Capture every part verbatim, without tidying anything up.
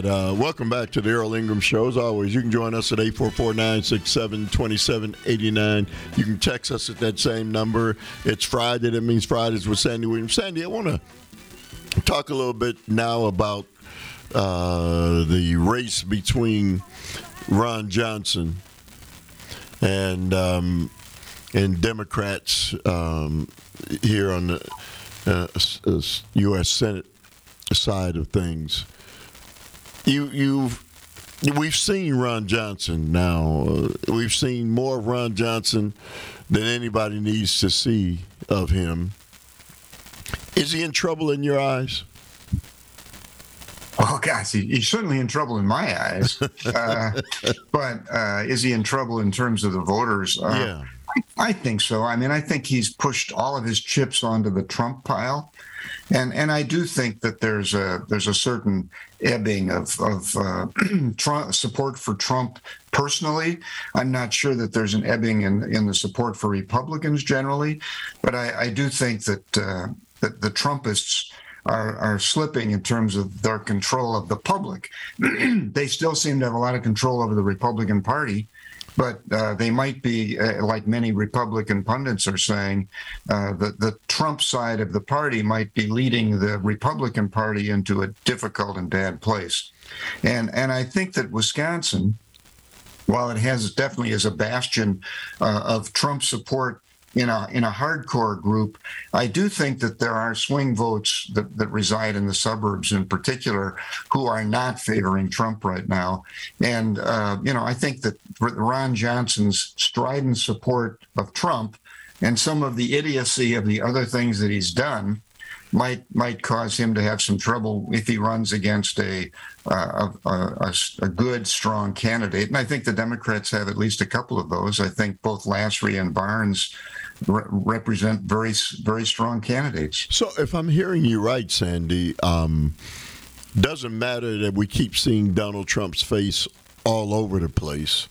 right. Uh, welcome back to the Earl Ingram Show. As always, you can join us at eight four four, nine six seven, two seven eight nine. You can text us at that same number. It's Friday. That means Fridays with Sandy Williams. Sandy, I want to talk a little bit now about uh, the race between Ron Johnson and um, and Democrats um, here on the uh, U S Senate side of things. You, you've, we've seen Ron Johnson now. Uh, we've seen more of Ron Johnson than anybody needs to see of him. Is he in trouble in your eyes? Oh, gosh, he, he's certainly in trouble in my eyes. Uh, but uh, is he in trouble in terms of the voters? Uh, yeah. I, I think so. I mean, I think he's pushed all of his chips onto the Trump pile. And and I do think that there's a there's a certain ebbing of of uh, Trump, support for Trump personally. I'm not sure that there's an ebbing in, in the support for Republicans generally, but I, I do think that uh, that the Trumpists are are slipping in terms of their control of the public. They still seem to have a lot of control over the Republican Party. But uh, they might be, uh, like many Republican pundits are saying, uh, that the Trump side of the party might be leading the Republican Party into a difficult and bad place. And and I think that Wisconsin, while it has definitely is a bastion uh, of Trump support in a in a hardcore group, I do think that there are swing votes that, that reside in the suburbs in particular who are not favoring Trump right now. And, uh, you know, I think that Ron Johnson's strident support of Trump and some of the idiocy of the other things that he's done might might cause him to have some trouble if he runs against a uh, a, a, a good, strong candidate. And I think the Democrats have at least a couple of those. I think both Lasry and Barnes re- represent very, very strong candidates. So if I'm hearing you right, Sandy, um, doesn't matter that we keep seeing Donald Trump's face all over the place.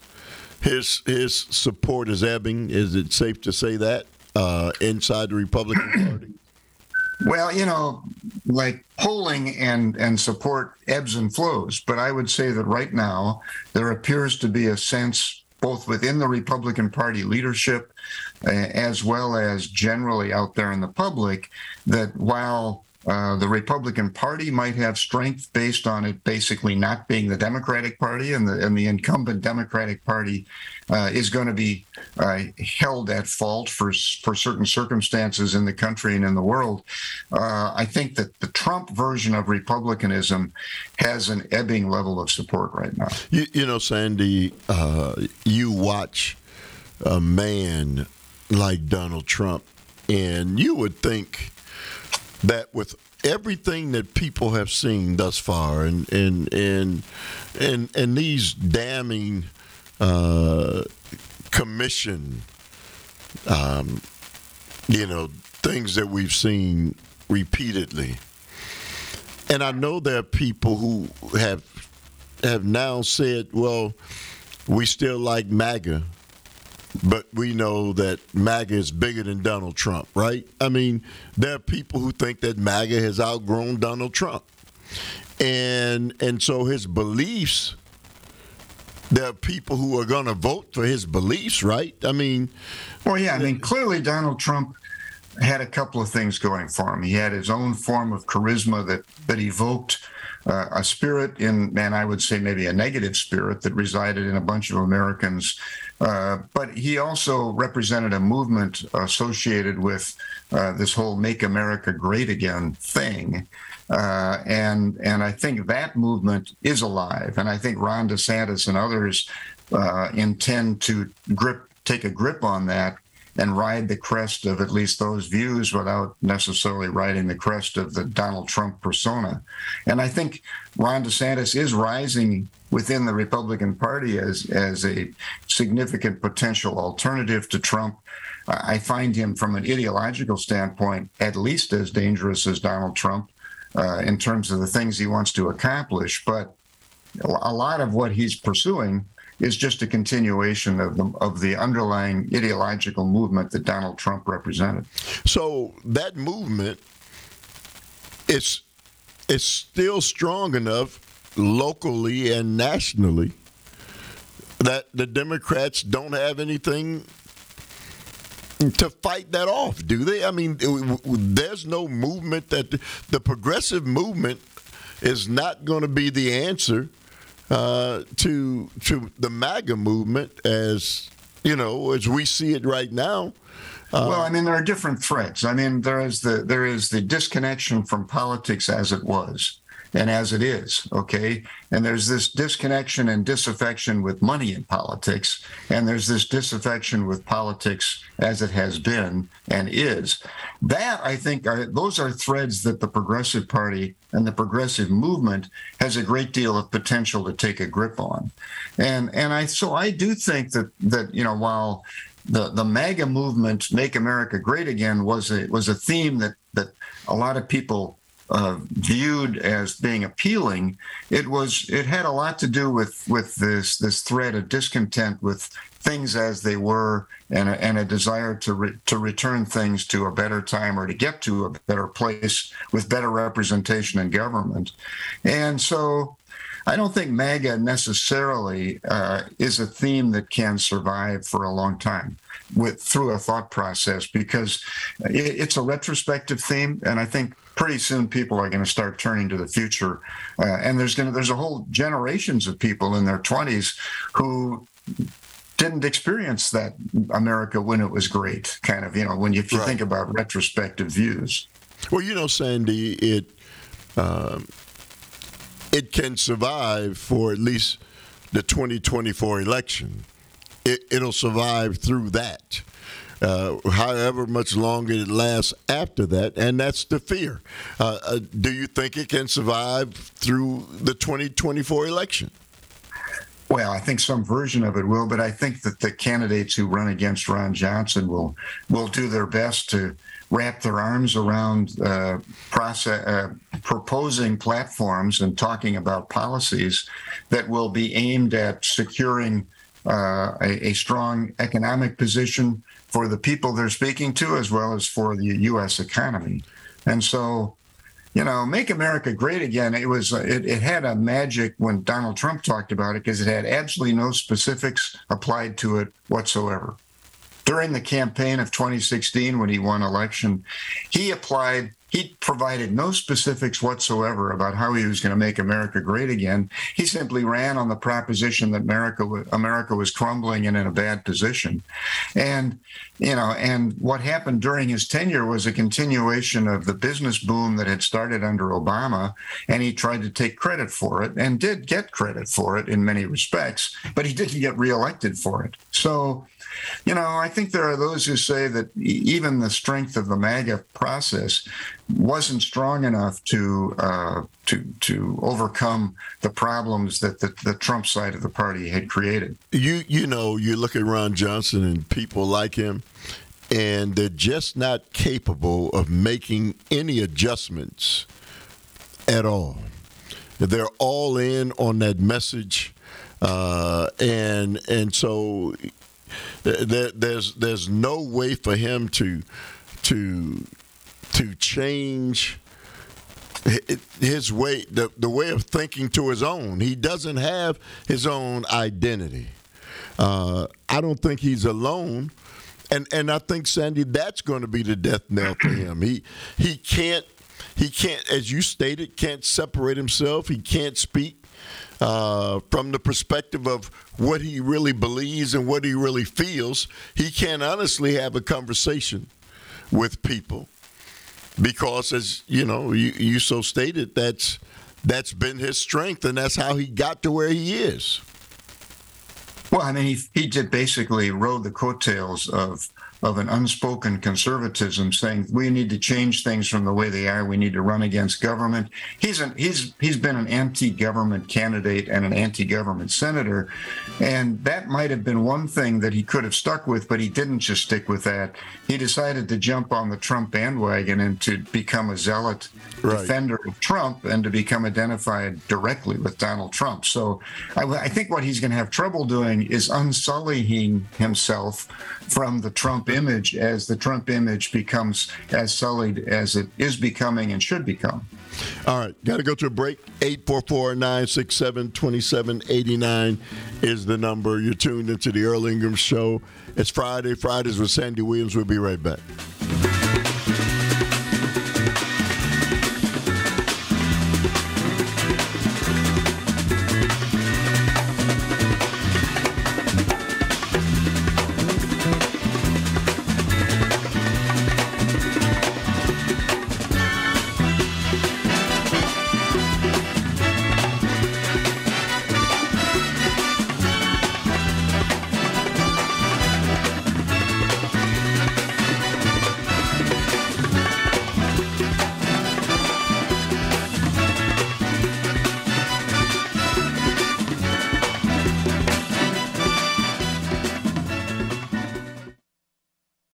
His his support is ebbing. Is it safe to say that uh, inside the Republican Party? Well, you know, like polling and, and support ebbs and flows. But I would say that right now there appears to be a sense both within the Republican Party leadership uh, as well as generally out there in the public that while uh, the Republican Party might have strength based on it basically not being the Democratic Party, and the and the incumbent Democratic Party uh, is going to be uh, held at fault for for certain circumstances in the country and in the world. Uh, I think that the Trump version of Republicanism has an ebbing level of support right now. You, you know, Sandy, uh, you watch a man like Donald Trump, and you would think that with everything that people have seen thus far, and and and and, and these damning uh, commission, um, you know, things that we've seen repeatedly, and I know there are people who have have now said, well, we still like MAGA, but we know that MAGA is bigger than Donald Trump, right? I mean, there are people who think that MAGA has outgrown Donald Trump. And and so his beliefs, there are people who are going to vote for his beliefs, right? I mean... Well, yeah, I mean, clearly Donald Trump had a couple of things going for him. He had his own form of charisma that, that evoked uh, a spirit in, and I would say maybe a negative spirit that resided in a bunch of Americans. Uh, but he also represented a movement associated with uh, this whole Make America Great Again thing. Uh, and and I think that movement is alive. And I think Ron DeSantis and others uh, intend to grip, take a grip on that and ride the crest of at least those views without necessarily riding the crest of the Donald Trump persona. And I think Ron DeSantis is rising within the Republican Party as, as a significant potential alternative to Trump. I find him from an ideological standpoint at least as dangerous as Donald Trump uh, in terms of the things he wants to accomplish. But a lot of what he's pursuing is just a continuation of the, of the underlying ideological movement that Donald Trump represented. So that movement is is still strong enough locally and nationally, that the Democrats don't have anything to fight that off, do they? I mean, there's no movement that the progressive movement is not going to be the answer uh, to to the MAGA movement, as you know, as we see it right now. Uh, well, I mean, there are different threads. I mean, there is the there is the disconnection from politics as it was and as it is, okay? And there's this disconnection and disaffection with money in politics, and there's this disaffection with politics as it has been and is. That, I think, are those are threads that the Progressive Party and the progressive movement has a great deal of potential to take a grip on. And and I so I do think that that, you know, while the the MAGA movement, Make America Great Again, was a was a theme that that a lot of people Uh, viewed as being appealing, it was it had a lot to do with with this this thread of discontent with things as they were, and a, and a desire to re, to return things to a better time, or to get to a better place with better representation in government. And so I don't think MAGA necessarily uh, is a theme that can survive for a long time with through a thought process, because it, it's a retrospective theme, and I think pretty soon people are going to start turning to the future, uh, and there's going to there's a whole generations of people in their twenties who didn't experience that America when it was great, kind of, you know, when you, if you right. think about retrospective views. Well, you know, Sandy, it um, it can survive for at least the twenty twenty-four election. It, it'll survive through that. Uh, however much longer it lasts after that, and that's the fear. Uh, uh, do you think it can survive through the twenty twenty-four election? Well, I think some version of it will, but I think that the candidates who run against Ron Johnson will will do their best to wrap their arms around uh, process, uh, proposing platforms and talking about policies that will be aimed at securing uh, a, a strong economic position for the people they're speaking to, as well as for the U S economy. And so, you know, Make America Great Again, it was it, it had a magic when Donald Trump talked about it, because it had absolutely no specifics applied to it whatsoever. During the campaign of twenty sixteen, when he won election, he applied, he provided no specifics whatsoever about how he was going to make America great again. He simply ran on the proposition that America, America was crumbling and in a bad position. And, you know, and what happened during his tenure was a continuation of the business boom that had started under Obama, and he tried to take credit for it and did get credit for it in many respects, but he didn't get reelected for it. So, you know, I think there are those who say that even the strength of the MAGA process wasn't strong enough to uh, to to overcome the problems that the, the Trump side of the party had created. You you know, you look at Ron Johnson and people like him, and they're just not capable of making any adjustments at all. They're all in on that message, uh, and and so. There, there's there's no way for him to to to change his way the, the way of thinking to his own. He doesn't have his own identity. Uh, I don't think he's alone, and and I think, Sandy, that's going to be the death knell for him. He he can't he can't, as you stated, can't separate himself. He can't speak Uh, from the perspective of what he really believes and what he really feels. He can't honestly have a conversation with people because, as you know, you, you so stated, that's that's been his strength, and that's how he got to where he is. Well, I mean, he he did basically rode the coattails of of an unspoken conservatism, saying we need to change things from the way they are. We need to run against government. He's an, he's he's been an anti-government candidate and an anti-government senator, and that might have been one thing that he could have stuck with, but he didn't just stick with that. He decided to jump on the Trump bandwagon and to become a zealot right. defender of Trump and to become identified directly with Donald Trump. So I, I think what he's going to have trouble doing is unsullying himself from the Trump image as the Trump image becomes as sullied as it is becoming and should become. All right, got to go to a break. eight four four, nine six seven, two seven eight nine is the number. You're tuned into the Earl Ingram Show. It's Friday. Fridays with Sandy Williams. We'll be right back.